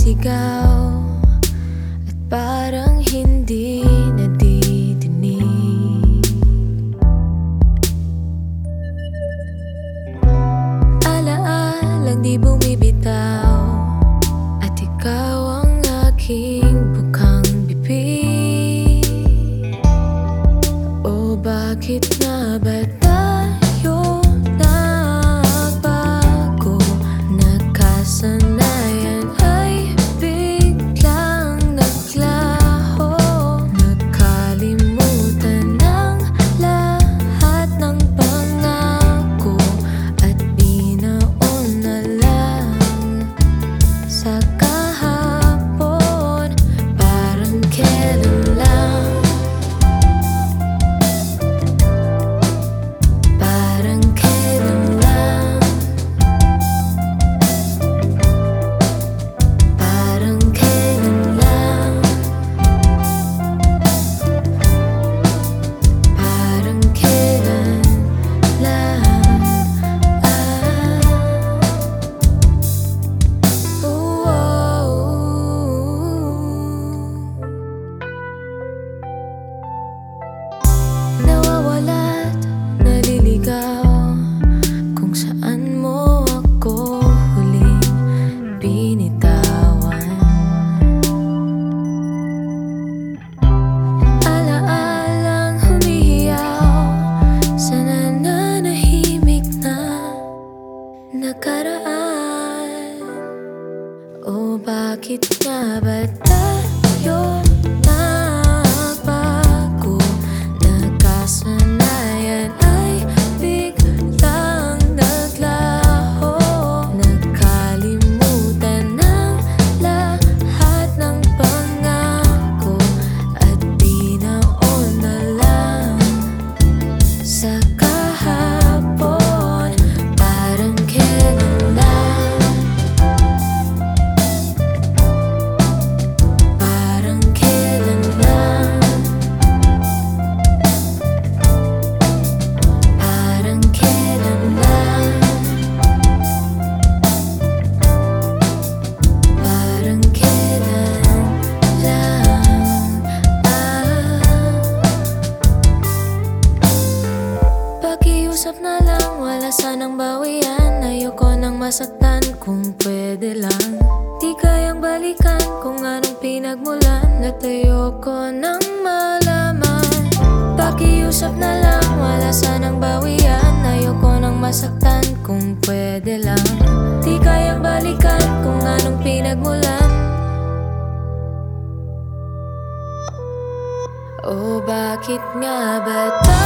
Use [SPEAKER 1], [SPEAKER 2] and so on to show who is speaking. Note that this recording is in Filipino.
[SPEAKER 1] sumisigaw at parang hindi nadidinig. Alaalang di bumibitaw at ikaw ang aking bukang bibig. O bakit nga ba tayo nagbago? Nagkasanayan ay biglang naglaho. Nakalimutan ng lahat ng pangako at binaon na lang sa kahapon. Parang kailan lang, parang kailan lang, parang kailan lang, parang kailan lang. Nawawala't naliligaw kung saan mo ako huling binitawan. Alaalang humihiyaw sa nananahimik na nakaraan. O bakit nga ba tayo nagbago? Nagkasanayan ay biglang naglaho. Nakalimutan ng lahat ng pangako at binaon na lang sa kahapon. Parang kailan lang, parang kailan lang, parang kailan lang, parang kailan lang. Pakiusap na lang, wala sanang bawian. Ayoko nang masaktan, kung pwede lang. Di kayang balikan kung anong pinagmulan at ayoko nang malaman. Pakiusap na lang, wala sanang bawian. Ayoko nang masaktan, kung pwede lang. Di kayang balikan kung anong pinagmulan. O bakit nga ba